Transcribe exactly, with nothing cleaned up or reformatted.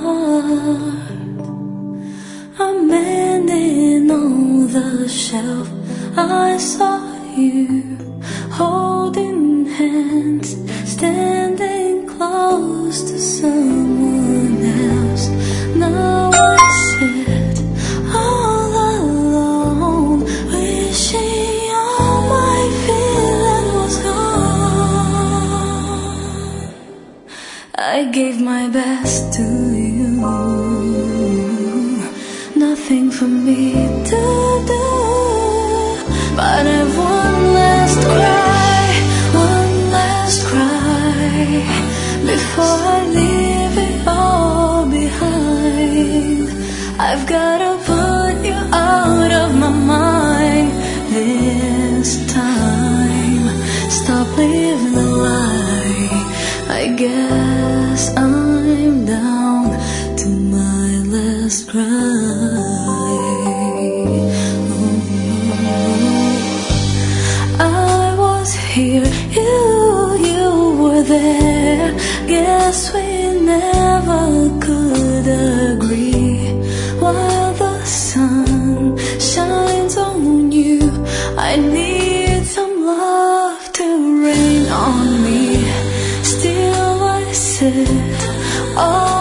heart. I'm mending on the shelf. I saw you holding hands, standing close to someone else. Now I sit all alone, wishing all my feeling was gone. I gave my best to you, nothing for me to do, but I've one last cry, one last cry, before I leave it all behind. I've gotta put you out of my mind this time. Stop living a lie. I guess I'm down to my last cry. I was here, you, you were there. Guess we never could agree. While the sun shines on you, I need some love to rain on me. Still I sit all